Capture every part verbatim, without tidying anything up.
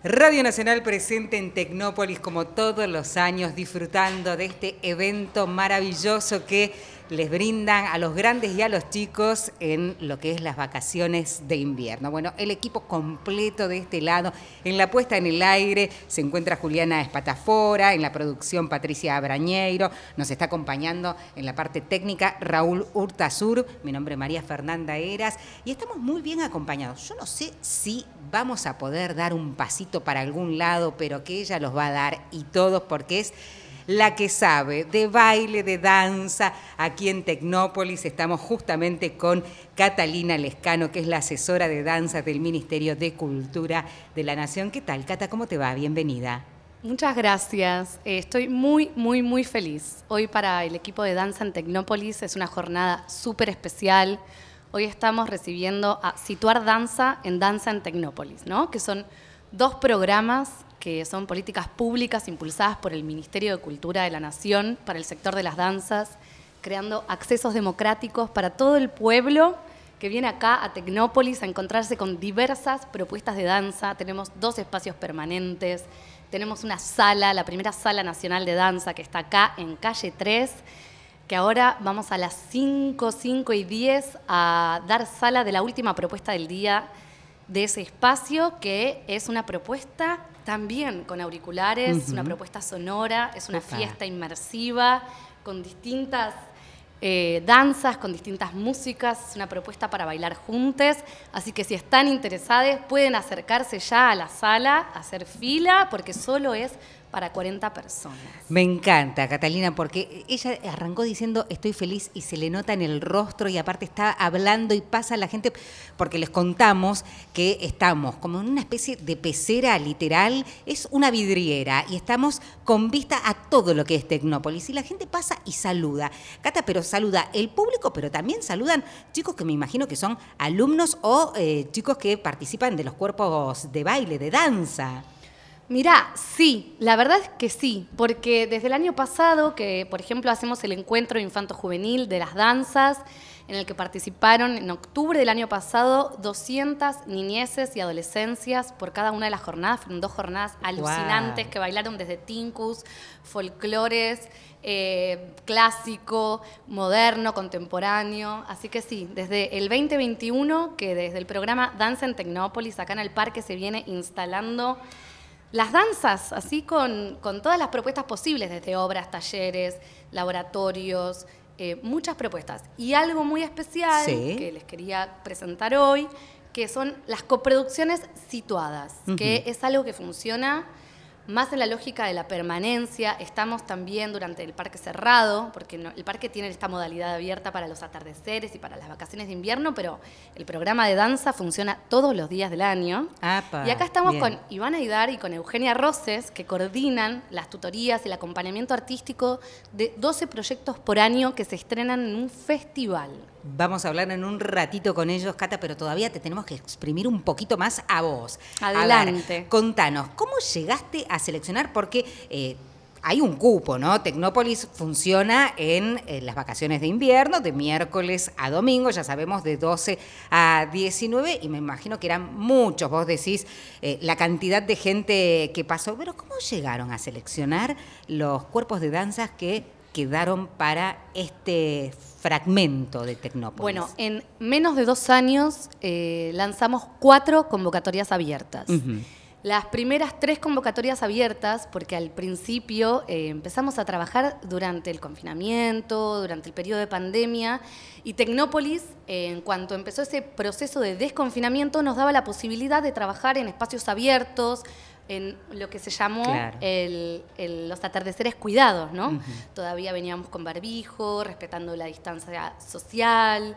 Radio Nacional presente en Tecnópolis como todos los años, disfrutando de este evento maravilloso que les brindan a los grandes y a los chicos en lo que es las vacaciones de invierno. Bueno, el equipo completo de este lado, en la puesta en el aire se encuentra Juliana Espatafora, en la producción Patricia Brañeiro, nos está acompañando en la parte técnica Raúl Urtasur, mi nombre es María Fernanda Heras y estamos muy bien acompañados. Yo no sé si vamos a poder dar un pasito para algún lado, pero que ella los va a dar y todos porque es la que sabe de baile, de danza. Aquí en Tecnópolis estamos justamente con Catalina Lescano, que es la asesora de danza del Ministerio de Cultura de la Nación. ¿Qué tal, Cata? ¿Cómo te va? Bienvenida. Muchas gracias. Eh, estoy muy, muy, muy feliz. Hoy para el equipo de danza en Tecnópolis es una jornada súper especial. Hoy estamos recibiendo a Situar Danza en Danza en Tecnópolis, ¿no? Que son dos programas que son políticas públicas impulsadas por el Ministerio de Cultura de la Nación para el sector de las danzas, creando accesos democráticos para todo el pueblo que viene acá a Tecnópolis a encontrarse con diversas propuestas de danza. Tenemos dos espacios permanentes, tenemos una sala, la primera sala nacional de danza que está acá en calle tres, que ahora vamos a las cinco, cinco y diez a dar sala de la última propuesta del día de ese espacio, que es una propuesta también con auriculares, uh-huh. Una propuesta sonora, es una Opa. fiesta inmersiva con distintas eh, danzas, con distintas músicas, es una propuesta para bailar juntos, así que si están interesados pueden acercarse ya a la sala, hacer fila, porque solo es para cuarenta personas. Me encanta, Catalina, porque ella arrancó diciendo estoy feliz y se le nota en el rostro y aparte está hablando y pasa la gente, porque les contamos que estamos como en una especie de pecera literal, es una vidriera y estamos con vista a todo lo que es Tecnópolis y la gente pasa y saluda. Cata, pero saluda el público, pero también saludan chicos que me imagino que son alumnos o eh, chicos que participan de los cuerpos de baile, de danza. Mirá, sí, la verdad es que sí, porque desde el año pasado, que por ejemplo hacemos el encuentro infanto-juvenil de las danzas, en el que participaron en octubre del año pasado doscientas niñeces y adolescencias por cada una de las jornadas. Fueron dos jornadas alucinantes wow. que bailaron desde tincus, folclores, eh, clásico, moderno, contemporáneo. Así que sí, desde el veinte veintiuno, que desde el programa Danza en Tecnópolis, acá en el parque se viene instalando las danzas, así con, con todas las propuestas posibles, desde obras, talleres, laboratorios, eh, muchas propuestas. Y algo muy especial sí. que les quería presentar hoy, que son las coproducciones situadas, uh-huh. que es algo que funciona más en la lógica de la permanencia. Estamos también durante el parque cerrado, porque no, el parque tiene esta modalidad abierta para los atardeceres y para las vacaciones de invierno, pero el programa de danza funciona todos los días del año. Apa, y acá estamos bien. Con Iván Aidar y con Eugenia Roses, que coordinan las tutorías y el acompañamiento artístico de doce proyectos por año que se estrenan en un festival. Vamos a hablar en un ratito con ellos, Cata, pero todavía te tenemos que exprimir un poquito más a vos. Adelante. A ver, contanos, ¿cómo llegaste a seleccionar? Porque eh, hay un cupo, ¿no? Tecnópolis funciona en eh, las vacaciones de invierno, de miércoles a domingo, ya sabemos, de doce a diecinueve, y me imagino que eran muchos. Vos decís eh, la cantidad de gente que pasó, pero ¿cómo llegaron a seleccionar los cuerpos de danzas que quedaron para este fragmento de Tecnópolis? Bueno, en menos de dos años eh, lanzamos cuatro convocatorias abiertas. Uh-huh. Las primeras tres convocatorias abiertas, porque al principio eh, empezamos a trabajar durante el confinamiento, durante el periodo de pandemia, y Tecnópolis, eh, en cuanto empezó ese proceso de desconfinamiento, nos daba la posibilidad de trabajar en espacios abiertos, en lo que se llamó claro. el, el, los atardeceres cuidados, ¿no? Uh-huh. Todavía veníamos con barbijo, respetando la distancia social,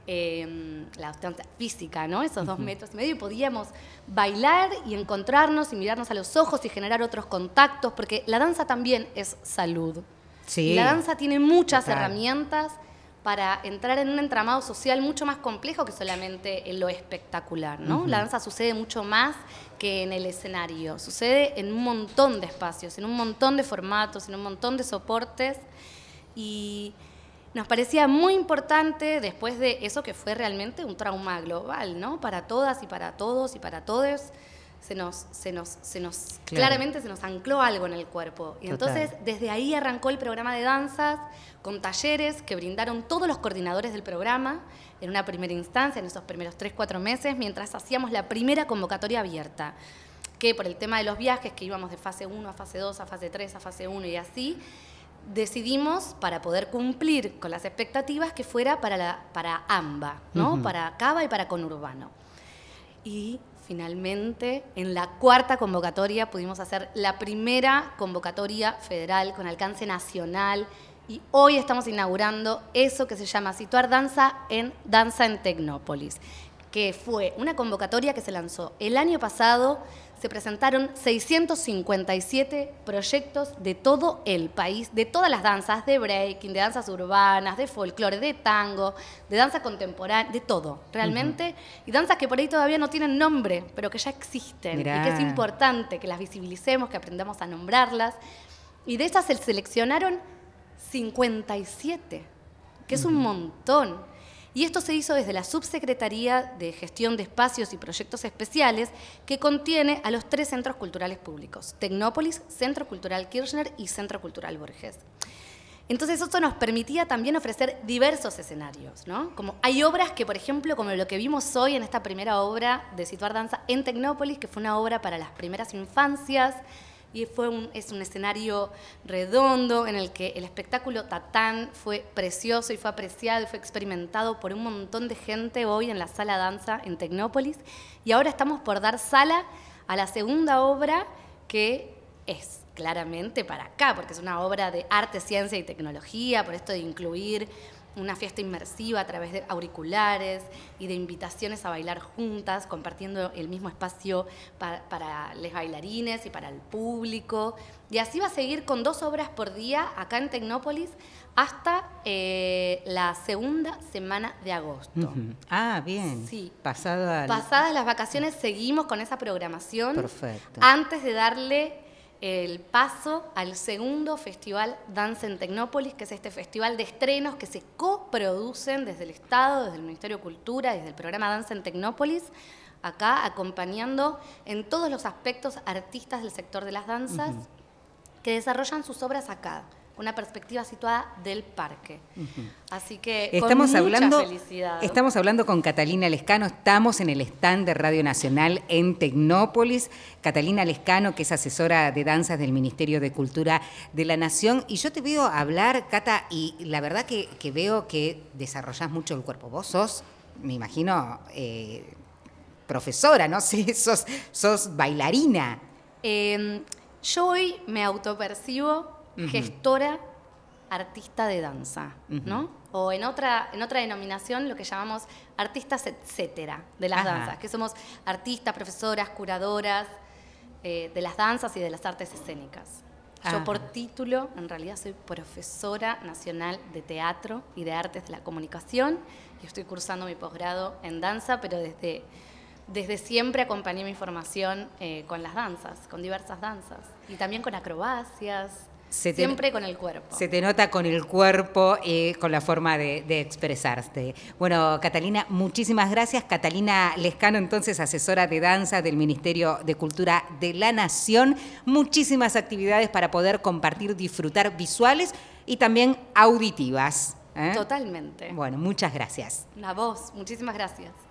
eh, la distancia física, ¿no? Esos uh-huh. dos metros y medio, y podíamos bailar y encontrarnos y mirarnos a los ojos y generar otros contactos, porque la danza también es salud. Sí. Y la danza tiene muchas Total. herramientas para entrar en un entramado social mucho más complejo que solamente en lo espectacular, ¿no? Uh-huh. La danza sucede mucho más que en el escenario, sucede en un montón de espacios, en un montón de formatos, en un montón de soportes, y nos parecía muy importante, después de eso que fue realmente un trauma global, ¿no? Para todas y para todos y para todos, se nos, se nos, se nos claro. claramente se nos ancló algo en el cuerpo. Y Total. entonces desde ahí arrancó el programa de danzas con talleres que brindaron todos los coordinadores del programa en una primera instancia, en esos primeros tres, cuatro meses, mientras hacíamos la primera convocatoria abierta, que por el tema de los viajes, que íbamos de fase uno a fase dos, a fase tres, a fase uno y así, decidimos, para poder cumplir con las expectativas, que fuera para, la, para AMBA, ¿no? Uh-huh. Para Cava y para Conurbano. Y finalmente, en la cuarta convocatoria, pudimos hacer la primera convocatoria federal con alcance nacional. Y hoy estamos inaugurando eso que se llama Situar Danza en Danza en Tecnópolis, que fue una convocatoria que se lanzó el año pasado. Se presentaron seiscientos cincuenta y siete proyectos de todo el país, de todas las danzas, de breaking, de danzas urbanas, de folclore, de tango, de danza contemporánea, de todo, realmente. Uh-huh. Y danzas que por ahí todavía no tienen nombre, pero que ya existen. Mirá. Y que es importante que las visibilicemos, que aprendamos a nombrarlas. Y de esas se seleccionaron cincuenta y siete, que es uh-huh. un montón. Y esto se hizo desde la Subsecretaría de Gestión de Espacios y Proyectos Especiales, que contiene a los tres centros culturales públicos: Tecnópolis, Centro Cultural Kirchner y Centro Cultural Borges. Entonces eso nos permitía también ofrecer diversos escenarios, ¿no? Como hay obras que, por ejemplo, como lo que vimos hoy en esta primera obra de Situar Danza en Tecnópolis, que fue una obra para las primeras infancias, y fue un, es un escenario redondo en el que el espectáculo Tatán fue precioso y fue apreciado y fue experimentado por un montón de gente hoy en la Sala Danza en Tecnópolis. Y ahora estamos por dar sala a la segunda obra, que es claramente para acá, porque es una obra de arte, ciencia y tecnología, por esto de incluir una fiesta inmersiva a través de auriculares y de invitaciones a bailar juntas, compartiendo el mismo espacio para, para los bailarines y para el público. Y así va a seguir con dos obras por día acá en Tecnópolis hasta eh, la segunda semana de agosto. Uh-huh. Ah, bien. Sí. Pasada el... Pasadas las vacaciones seguimos con esa programación. Perfecto. Antes de darle el paso al segundo Festival Danza en Tecnópolis, que es este festival de estrenos que se coproducen desde el Estado, desde el Ministerio de Cultura, desde el programa Danza en Tecnópolis, acá acompañando en todos los aspectos artistas del sector de las danzas uh-huh. que desarrollan sus obras acá, con una perspectiva situada del parque. Uh-huh. Así que estamos con hablando, mucha felicidad. Estamos hablando con Catalina Lescano, estamos en el stand de Radio Nacional en Tecnópolis. Catalina Lescano, que es asesora de danzas del Ministerio de Cultura de la Nación. Y yo te veo hablar, Cata, y la verdad que, que veo que desarrollás mucho el cuerpo. Vos sos, me imagino, eh, profesora, ¿no? Sí, sos, sos bailarina. Eh, yo hoy me autopercibo uh-huh. gestora artista de danza, uh-huh. ¿no? O en otra, en otra denominación, lo que llamamos artistas etcétera de las Ajá. danzas, que somos artistas, profesoras, curadoras eh, de las danzas y de las artes escénicas. Yo Ajá. por título, en realidad, soy profesora nacional de teatro y de artes de la comunicación, y estoy cursando mi posgrado en danza, pero desde, desde siempre acompañé mi formación eh, con las danzas, con diversas danzas, y también con acrobacias. Se te, Siempre con el cuerpo. Se te nota con el cuerpo, eh, con la forma de, de expresarte. Bueno, Catalina, muchísimas gracias. Catalina Lescano, entonces, asesora de danza del Ministerio de Cultura de la Nación. Muchísimas actividades para poder compartir, disfrutar visuales y también auditivas. ¿eh? Totalmente. Bueno, muchas gracias. A vos, muchísimas gracias.